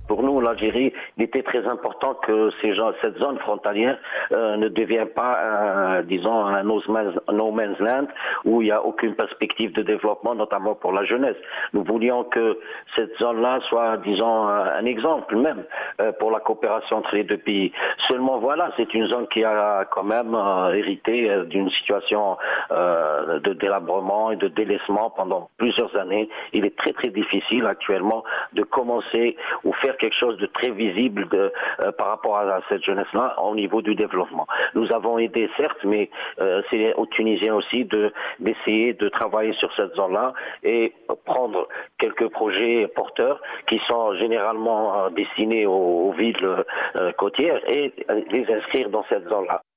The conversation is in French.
Pour nous, l'Algérie, il était très important que cette zone frontalière ne devienne pas, disons, un no man's land où il n'y a aucune perspective de développement, notamment pour la jeunesse. Nous voulions que cette zone-là soit, disons, un exemple même pour la coopération entre les deux pays. Seulement, voilà, c'est une zone qui a quand même hérité d'une situation de délabrement et de délaissement pendant plusieurs années. Il est très très difficile actuellement de commencer ou faire quelque chose de très visible par rapport à cette jeunesse-là au niveau du développement. Nous avons aidé, certes, mais c'est aux Tunisiens aussi d'essayer de travailler sur cette zone-là et prendre quelques projets porteurs qui sont généralement destinés aux villes côtières et les inscrire dans cette zone-là.